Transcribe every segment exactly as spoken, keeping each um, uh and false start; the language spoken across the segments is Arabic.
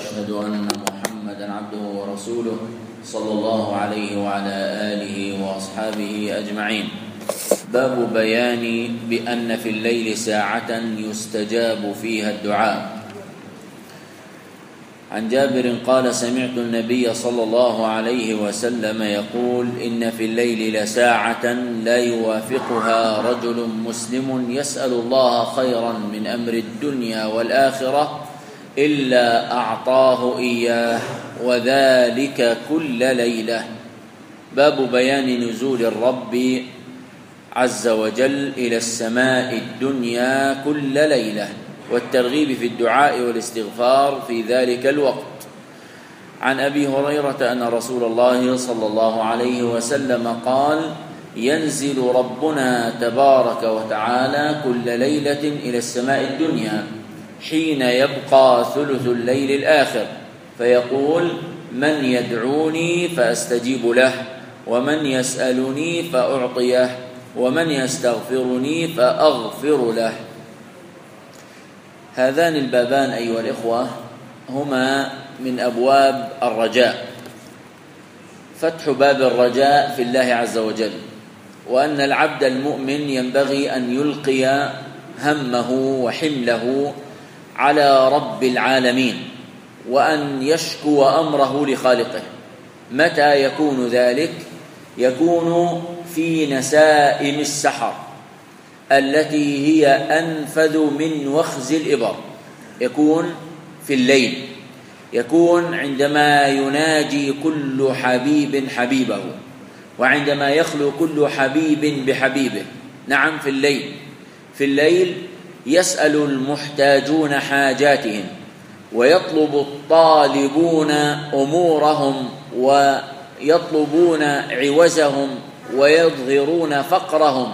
وأشهد أن محمدا عبده ورسوله صلى الله عليه وعلى آله وأصحابه أجمعين. باب بيان بأن في الليل ساعة يستجاب فيها الدعاء. عن جابر قال: سمعت النبي صلى الله عليه وسلم يقول: إن في الليل لساعة لا يوافقها رجل مسلم يسأل الله خيرا من أمر الدنيا والآخرة إلا أعطاه إياه، وذلك كل ليلة. باب بيان نزول الرب عز وجل إلى السماء الدنيا كل ليلة، والترغيب في الدعاء والاستغفار في ذلك الوقت. عن أبي هريرة أن رسول الله صلى الله عليه وسلم قال: ينزل ربنا تبارك وتعالى كل ليلة إلى السماء الدنيا حين يبقى ثلث الليل الآخر، فيقول: من يدعوني فأستجيب له، ومن يسألني فأعطيه، ومن يستغفرني فأغفر له. هذان البابان أيها الإخوة هما من أبواب الرجاء، فتح باب الرجاء في الله عز وجل، وأن العبد المؤمن ينبغي أن يلقي همه وحمله على رب العالمين، وأن يشكو أمره لخالقه. متى يكون ذلك؟ يكون في نسائم السحر التي هي أنفذ من وخز الإبر، يكون في الليل، يكون عندما يناجي كل حبيب حبيبه، وعندما يخلو كل حبيب بحبيبه. نعم، في الليل. في الليل يسأل المحتاجون حاجاتهم، ويطلب الطالبون أمورهم، ويطلبون عوزهم، ويظهرون فقرهم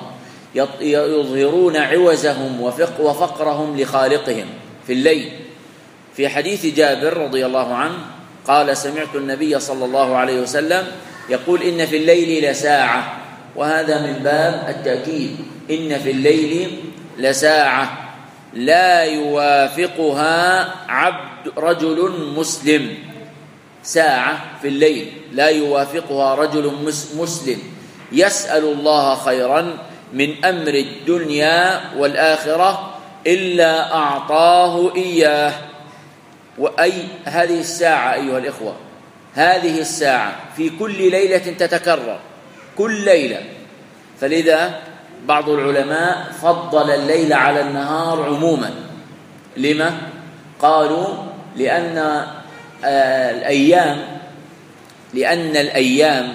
يظهرون عوزهم وفقرهم لخالقهم في الليل. في حديث جابر رضي الله عنه قال: سمعت النبي صلى الله عليه وسلم يقول: إن في الليل لساعة. وهذا من باب التأكيد، إن في الليل لساعة لا يوافقها عبد رجل مسلم. ساعة في الليل لا يوافقها رجل مسلم يسأل الله خيرا من أمر الدنيا والآخرة إلا أعطاه إياه. وأي هذه الساعة أيها الإخوة، هذه الساعة في كل ليلة تتكرر، كل ليلة. فلذا بعض العلماء فضل الليل على النهار عموما. لما؟ قالوا لأن آه الأيام لأن الأيام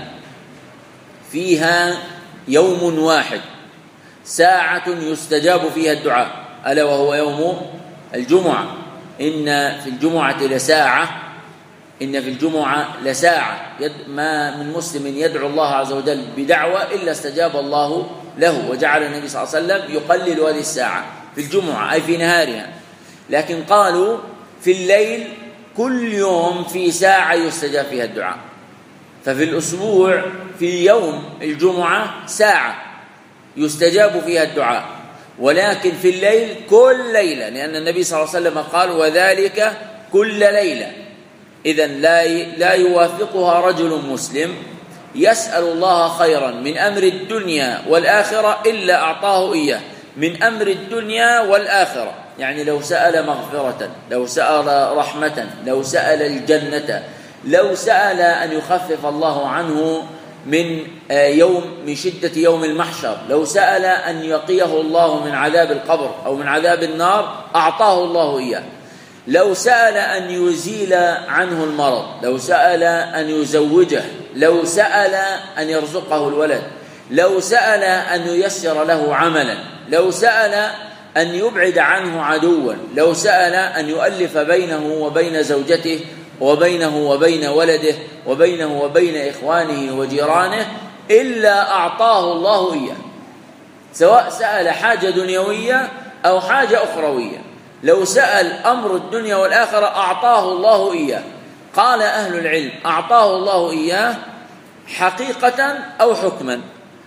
فيها يوم واحد ساعة يستجاب فيها الدعاء، ألا وهو يوم الجمعة. إن في الجمعة لساعة إن في الجمعة لساعة ما من مسلم يدعو الله عز وجل بدعوة إلا استجاب الله له، وجعل النبي صلى الله عليه وسلم يقلل هذه الساعة في الجمعة أي في نهارها. لكن قالوا في الليل كل يوم في ساعة يستجاب فيها الدعاء. ففي الأسبوع في يوم الجمعة ساعة يستجاب فيها الدعاء، ولكن في الليل كل ليلة، لأن النبي صلى الله عليه وسلم قال: وذلك كل ليلة. إذن لا لا يوافقها رجل مسلم يسأل الله خيرا من أمر الدنيا والآخرة إلا أعطاه إياه. من أمر الدنيا والآخرة يعني لو سأل مغفرة، لو سأل رحمة، لو سأل الجنة، لو سأل أن يخفف الله عنه من يوم من شدة يوم المحشر، لو سأل أن يقيه الله من عذاب القبر أو من عذاب النار أعطاه الله إياه. لو سأل أن يزيل عنه المرض، لو سأل أن يزوجه، لو سأل أن يرزقه الولد، لو سأل أن ييسر له عملا، لو سأل أن يبعد عنه عدوا، لو سأل أن يؤلف بينه وبين زوجته وبينه وبين ولده وبينه وبين إخوانه وجيرانه إلا أعطاه الله إياه، سواء سأل حاجة دنيوية أو حاجة أخروية. لو سأل أمر الدنيا والآخرة أعطاه الله إياه. قال أهل العلم: أعطاه الله إياه حقيقة أو حكما؟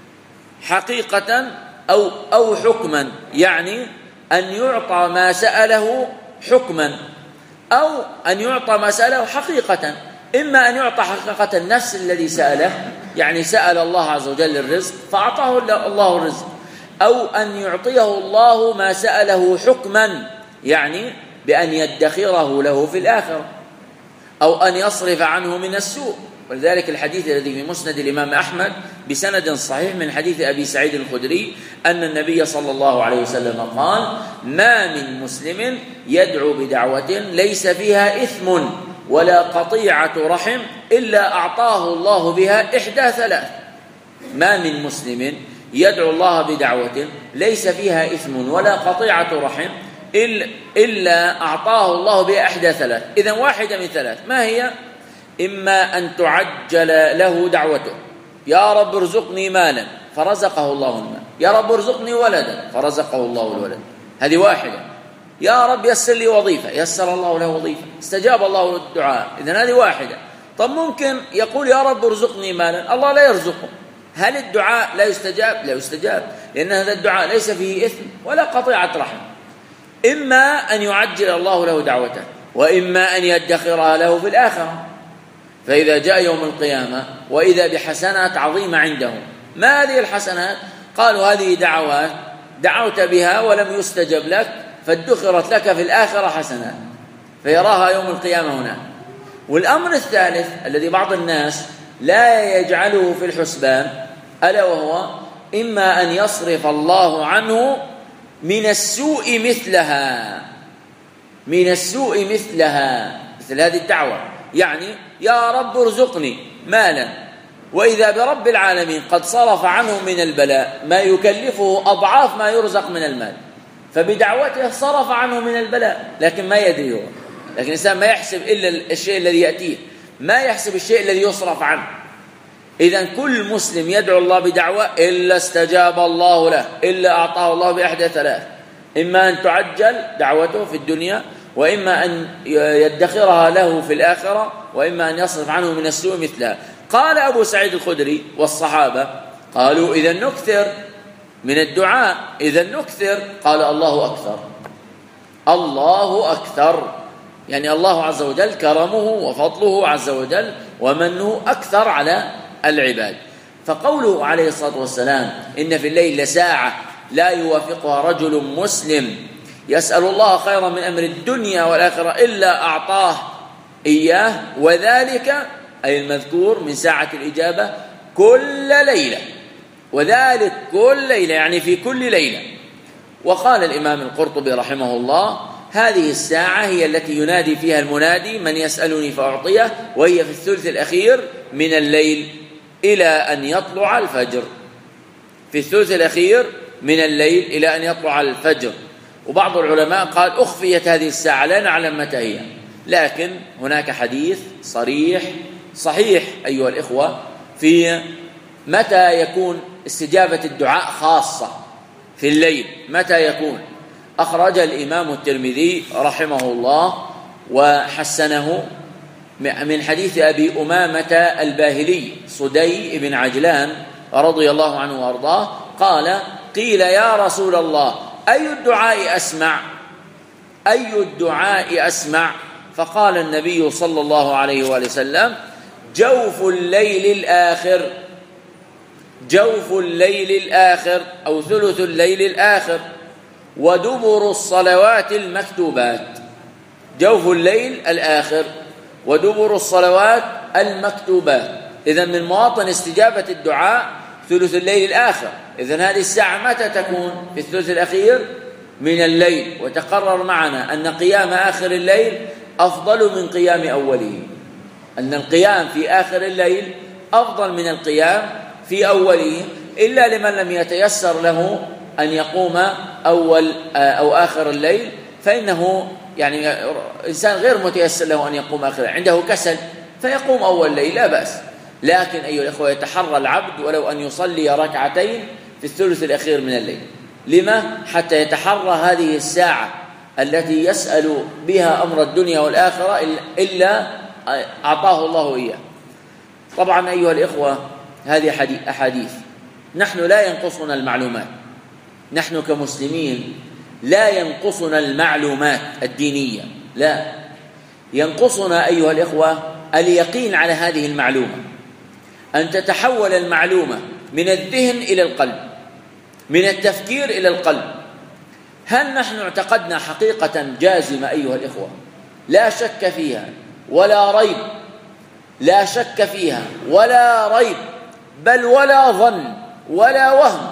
حقيقة أو أو حكما، يعني أن يعطى ما سأله حكما، أو أن يعطى ما سأله حقيقة، إما أن يعطى حقيقة النفس الذي سأله، يعني سأل الله عز وجل الرزق فأعطاه الله الرزق، أو أن يعطيه الله ما سأله حكما، يعني بأن يدخره له في الآخرة، أو أن يصرف عنه من السوء. ولذلك الحديث الذي في مسند الإمام أحمد بسند صحيح من حديث أبي سعيد الخدري أن النبي صلى الله عليه وسلم قال: ما من مسلم يدعو بدعوة ليس فيها إثم ولا قطيعة رحم إلا أعطاه الله بها إحدى ثلاث. ما من مسلم يدعو الله بدعوة ليس فيها إثم ولا قطيعة رحم إلا أعطاه الله بها إحدى ثلاث. إذن واحدة من ثلاث، ما هي؟ إما أن تعجل له دعوته، يا رب ارزقني مالا فرزقه الله المال، يا رب ارزقني ولدا فرزقه الله الولد، هذه واحدة. يا رب يسر لي وظيفة، يسر الله له وظيفة، استجاب الله الدعاء، إذن هذه واحدة. طب ممكن يقول يا رب ارزقني مالا، الله لا يرزقه، هل الدعاء لا يستجاب؟ لا يستجاب، لأن هذا الدعاء ليس فيه إثم ولا قطيعة رحم. إما أن يعجل الله له دعوته، وإما أن يدخرها له في الآخرة. فإذا جاء يوم القيامة وإذا بحسنات عظيمة عنده، ما هذه الحسنات؟ قالوا هذه دعوات دعوت بها ولم يستجب لك فادخرت لك في الآخرة حسنات، فيراها يوم القيامة هنا. والأمر الثالث الذي بعض الناس لا يجعله في الحسبان، ألا وهو إما أن يصرف الله عنه من السوء مثلها، من السوء مثلها، مثل هذه الدعوة، يعني يا رب ارزقني مالا، وإذا برب العالمين قد صرف عنه من البلاء ما يكلفه أضعاف ما يرزق من المال، فبدعوته صرف عنه من البلاء، لكن ما يدري هو. لكن الإنسان ما يحسب إلا الشيء الذي يأتيه، ما يحسب الشيء الذي يصرف عنه. إذن كل مسلم يدعو الله بدعوة إلا استجاب الله له، إلا أعطاه الله بإحدى ثلاث: إما أن تعجل دعوته في الدنيا، وإما أن يدخرها له في الآخرة، وإما أن يصرف عنه من السوء مثلها. قال أبو سعيد الخدري والصحابة قالوا: إذا نكثر من الدعاء، إذا نكثر. قال: الله أكثر، الله أكثر، يعني الله عز وجل كرمه وفضله عز وجل ومنه أكثر على العباد. فقوله عليه الصلاة والسلام: إن في الليل لساعة لا يوافقها رجل مسلم يسأل الله خيرا من أمر الدنيا والآخرة إلا أعطاه إياه، وذلك أي المذكور من ساعة الإجابة كل ليلة، وذلك كل ليلة يعني في كل ليلة. وقال الإمام القرطبي رحمه الله: هذه الساعة هي التي ينادي فيها المنادي: من يسألني فأعطيه، وهي في الثلث الأخير من الليل إلى أن يطلع الفجر، في الثلث الأخير من الليل إلى أن يطلع الفجر. وبعض العلماء قال أخفيت هذه الساعة، لا نعلم متى هي، لكن هناك حديث صريح صحيح أيها الإخوة في متى يكون استجابة الدعاء خاصة في الليل، متى يكون. أخرج الإمام الترمذي رحمه الله وحسنه من حديث أبي أمامة الباهلي صدي بن عجلان رضي الله عنه وأرضاه قال: قيل يا رسول الله أي الدعاء أسمع؟ أي الدعاء أسمع؟ فقال النبي صلى الله عليه وآله وسلم: جوف الليل الآخر، جوف الليل الآخر أو ثلث الليل الآخر، ودبر الصلوات المكتوبات. جوف الليل الآخر ودبر الصلوات المكتوبات. إذن من مواطن استجابة الدعاء ثلث الليل الآخر. إذن هذه الساعة متى تكون؟ في الثلث الأخير من الليل. وتقرر معنا أن قيام آخر الليل أفضل من قيام أوله، أن القيام في آخر الليل أفضل من القيام في أوله، إلا لمن لم يتيسر له أن يقوم أول أو آخر الليل، فإنه يعني إنسان غير متيسر له أن يقوم آخر الليل، عنده كسل فيقوم أول الليل لا بأس. لكن أيها الأخوة يتحرى العبد ولو أن يصلي ركعتين في الثلث الأخير من الليل. لما؟ حتى يتحرى هذه الساعة التي يسأل بها أمر الدنيا والآخرة إلا أعطاه الله إياه. طبعا أيها الإخوة هذه أحاديث، نحن لا ينقصنا المعلومات، نحن كمسلمين لا ينقصنا المعلومات الدينية، لا، ينقصنا أيها الإخوة اليقين على هذه المعلومة، أن تتحول المعلومة من الذهن إلى القلب، من التفكير إلى القلب. هل نحن اعتقدنا حقيقة جازمة أيها الإخوة لا شك فيها ولا ريب، لا شك فيها ولا ريب، بل ولا ظن ولا وهم،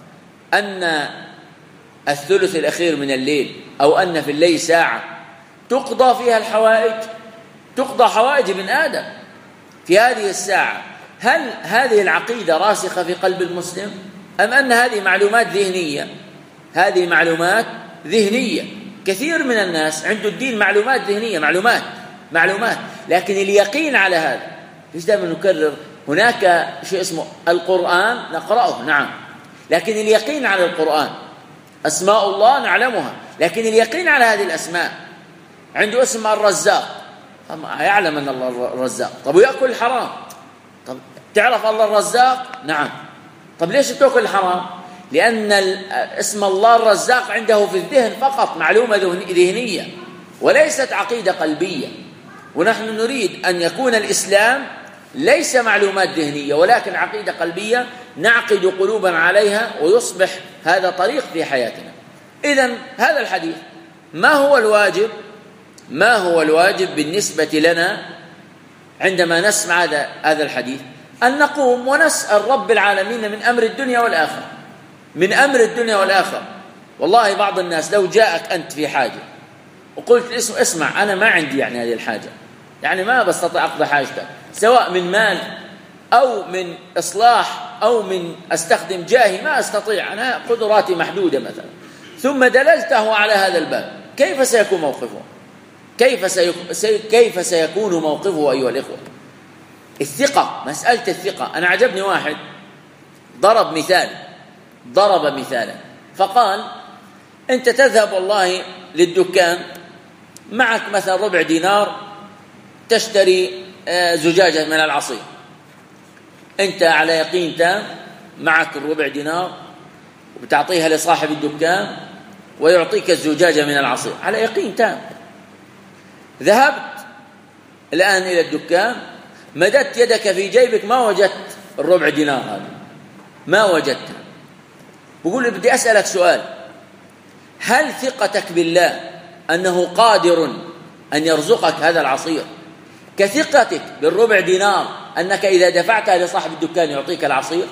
أن الثلث الأخير من الليل أو أن في الليل ساعة تقضى فيها الحوائج، تقضى حوائج ابن آدم في هذه الساعة؟ هل هذه العقيدة راسخة في قلب المسلم أم أن هذه معلومات ذهنية؟ هذه معلومات ذهنية. كثير من الناس عنده الدين معلومات ذهنية، معلومات معلومات لكن اليقين على هذا. ليش دائما نكرر هناك شيء اسمه القرآن نقرأه، نعم، لكن اليقين على القرآن، أسماء الله نعلمها، لكن اليقين على هذه الأسماء. عنده اسم الرزاق، يعلم أن الله الرزاق، طب ويأكل الحرام، طب تعرف الله الرزاق؟ نعم، طب ليش تأكل الحرام؟ لأن اسم الله الرزاق عنده في الذهن فقط، معلومة ذهنية وليست عقيدة قلبية. ونحن نريد أن يكون الإسلام ليس معلومات ذهنية ولكن عقيدة قلبية نعقد قلوبا عليها ويصبح هذا طريق في حياتنا. إذن هذا الحديث ما هو الواجب؟ ما هو الواجب بالنسبة لنا عندما نسمع هذا هذا الحديث؟ أن نقوم ونسأل رب العالمين من أمر الدنيا والآخرة، من أمر الدنيا والآخرة. والله بعض الناس لو جاءك أنت في حاجة وقلت اسمع أنا ما عندي يعني هذه الحاجة، يعني ما بستطيع أقضي حاجتك، سواء من مال أو من إصلاح أو من أستخدم جاهي، ما أستطيع، أنا قدراتي محدودة مثلا، ثم دللته على هذا الباب، كيف سيكون موقفه؟ كيف, سيك... سي... كيف سيكون موقفه أيها الإخوة؟ الثقة، مسألة الثقة. أنا عجبني واحد ضرب مثال، ضرب مثالا فقال أنت تذهب والله للدكان، معك مثلا ربع دينار تشتري زجاجة من العصير، أنت على يقين تام معك الربع دينار وبتعطيها لصاحب الدكان ويعطيك الزجاجة من العصير على يقين تام. ذهبت الآن إلى الدكان، مددت يدك في جيبك ما وجدت الربع دينار هذا، ما وجدتها. بقول بدي أسألك سؤال، هل ثقتك بالله أنه قادر أن يرزقك هذا العصير كثقتك بالربع دينار أنك إذا دفعتها لصاحب الدكان يعطيك العصير؟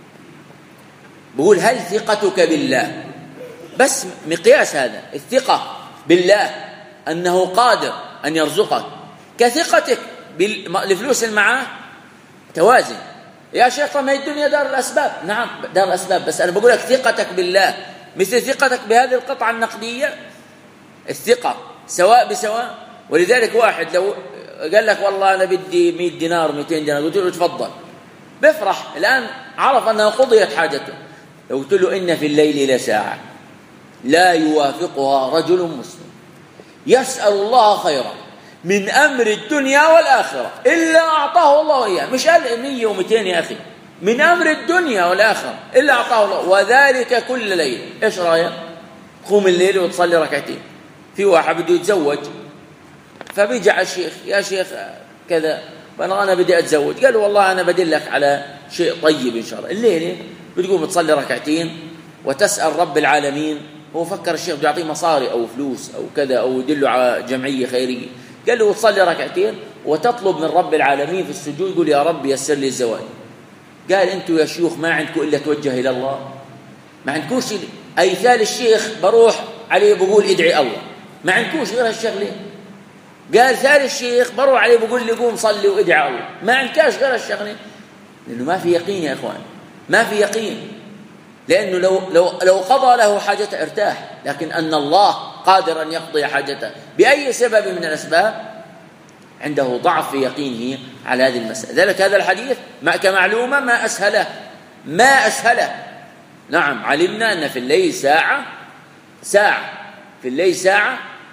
بقول هل ثقتك بالله، بس مقياس هذا الثقة بالله أنه قادر أن يرزقك كثقتك بالفلوس اللي معاه؟ توازن يا شيخ، ما هي الدنيا دار الأسباب، نعم دار الأسباب، بس أنا بقول لك ثقتك بالله مثل ثقتك بهذه القطعة النقدية، الثقة سواء بسواء. ولذلك واحد لو قال لك والله أنا بدي مئة دينار مئتين دينار، قلت له تفضل، بفرح الآن عرف أنها قضيت حاجته. لو قلت له إن في الليل لساعة لا يوافقها رجل مسلم يسأل الله خيرا من أمر الدنيا والآخرة إلا أعطاه الله إياه، مش قال مية ومئتين يا أخي، من أمر الدنيا والآخرة إلا أعطاه الله، وذلك كل ليلة. إيش رأيك؟ قوم الليل وتصلي ركعتين. في واحد بده يتزوج فبيجع الشيخ، يا شيخ كذا أنا بدي أتزوج، قال والله أنا بدلك على شيء طيب إن شاء الله. الليلة بتقوم تصلي ركعتين وتسأل رب العالمين. هو فكر الشيخ بده يعطيه مصاري أو فلوس أو كذا أو يدله على جمعية خيرية، قال له تصلي ركعتين وتطلب من رب العالمين في السجود، يقول يا رب يسر لي الزواج. قال أنتوا يا شيوخ ما عندكم إلا توجه إلى الله، ما عندكوش أي ثال الشيخ بروح عليه بقول ادعي الله، ما عندكوش غير هالشغلة. قال ثال الشيخ بروح عليه بقول لي قوم صلي وادعي الله، ما عندكاش غير هالشغلة، لأنه ما في يقين يا إخوان، ما في يقين. لأنه لو, لو, لو قضى له حاجته ارتاح، لكن أن الله قادر أن يقضي حاجته بأي سبب من الأسباب عنده ضعف في يقينه على هذه المسألة. ذلك هذا الحديث كمعلومة ما أسهله، ما أسهله. نعم علمنا أن في الليل ساعة، ساعة في الليل ساعة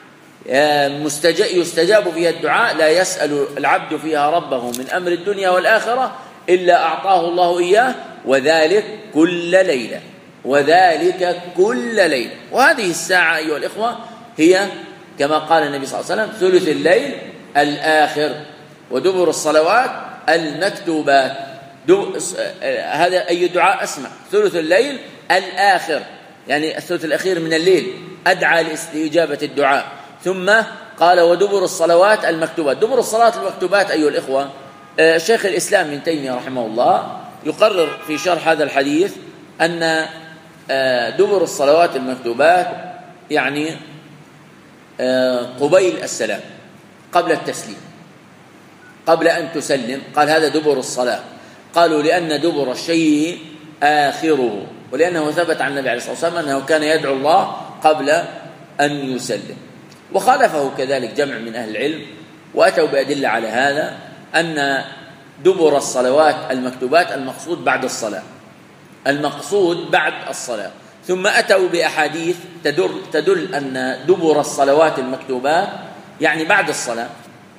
يستجاب فيها الدعاء، لا يسأل العبد فيها ربه من أمر الدنيا والآخرة إلا أعطاه الله إياه، وذلك كل ليلة، وذلك كل ليلة. وهذه الساعة أيها الإخوة هي كما قال النبي صلى الله عليه وسلم ثلث الليل الآخر، ودبر الصلوات المكتوبات. هذا أي دعاء أسمع، ثلث الليل الآخر يعني الثلث الأخير من الليل أدعى لاستجابة الدعاء. ثم قال ودبر الصلوات المكتوبات. دبر الصلوات المكتوبات أيها الإخوة، شيخ الإسلام ابن تيمية رحمه الله يقرر في شرح هذا الحديث أن دبر الصلوات المكتوبات يعني قبيل السلام، قبل التسليم، قبل أن تسلم، قال هذا دبر الصلاة. قالوا لأن دبر الشيء آخره، ولأنه ثبت عن النبي عليه الصلاة والسلام أنه كان يدعو الله قبل أن يسلم. وخالفه كذلك جمع من أهل العلم وأتوا بأدلة على هذا، أن دبر الصلوات المكتوبات المقصود بعد الصلاة، المقصود بعد الصلاة. ثم أتوا بأحاديث تدل, تدل أن دبر الصلوات المكتوبات يعني بعد الصلاة،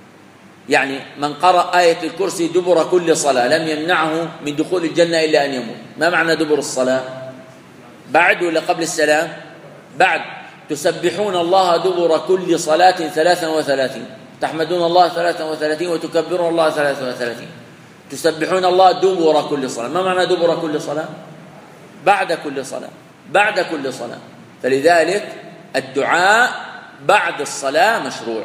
يعني من قرأ آية الكرسي دبر كل صلاة لم يمنعه من دخول الجنة إلا أن يموت. ما معنى دبر الصلاة؟ بعد ولا قبل السلام؟ بعد. تسبحون الله دبر كل صلاة ثلاثا وثلاثين، تحمدون الله ثلاثا وثلاثين، وتكبرون الله ثلاثا وثلاثين. تسبحون الله دبر كل صلاة. ما معنى دبر كل صلاة؟ بعد كل صلاة، بعد كل صلاة. فلذلك الدعاء بعد الصلاة مشروع،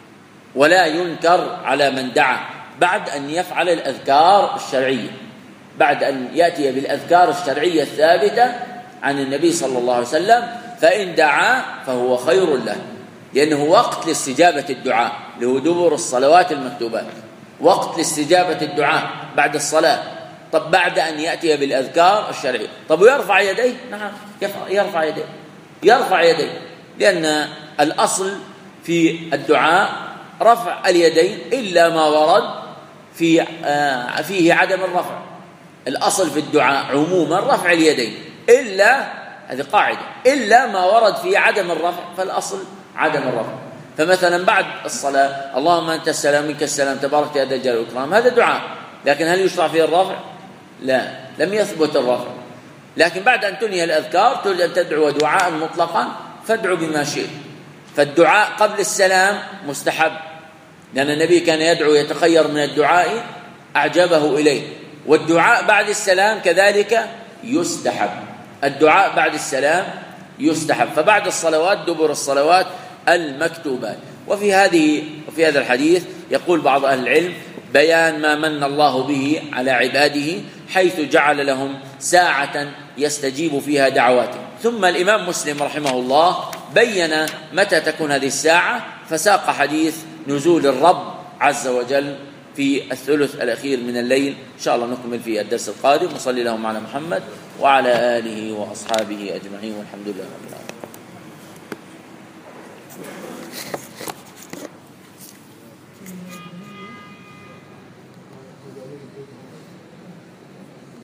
ولا ينكر على من دعا بعد أن يفعل الأذكار الشرعية، بعد أن يأتي بالأذكار الشرعية الثابتة عن النبي صلى الله عليه وسلم. فإن دعا فهو خير له، لأنه وقت لاستجابة الدعاء، له دبر الصلوات المكتوبات، وقت لاستجابة الدعاء بعد الصلاة. طب بعد أن يأتي بالأذكار الشرعية، طب ويرفع يديه؟ نعم يرفع يديه، يرفع يديه، لأن الأصل في الدعاء رفع اليدين إلا ما ورد في آه فيه عدم الرفع. الأصل في الدعاء عموما رفع اليدين، إلا هذه قاعدة، إلا ما ورد فيه عدم الرفع فالأصل عدم الرفع. فمثلا بعد الصلاة اللهم أنت السلام منك السلام تبارك يا ذا الجلال والإكرام، هذا دعاء، لكن هل يشرع فيه الرفع؟ لا، لم يثبت الرفع. لكن بعد أن تنهي الأذكار تريد أن تدعو دعاء مطلقا فادعو بما شئت. فالدعاء قبل السلام مستحب، لأن النبي كان يدعو يتخير من الدعاء أعجبه إليه. والدعاء بعد السلام كذلك يستحب، الدعاء بعد السلام يستحب. فبعد الصلوات دبر الصلوات المكتوبات. وفي هذه وفي هذا الحديث يقول بعض أهل العلم بيان ما من الله به على عباده، حيث جعل لهم ساعة يستجيب فيها دعواتهم. ثم الإمام مسلم رحمه الله بين متى تكون هذه الساعة، فساق حديث نزول الرب عز وجل في الثلث الأخير من الليل. إن شاء الله نكمل في الدرس القادم. وصلي اللهم على محمد وعلى آله وأصحابه أجمعين، والحمد لله رب العالمين.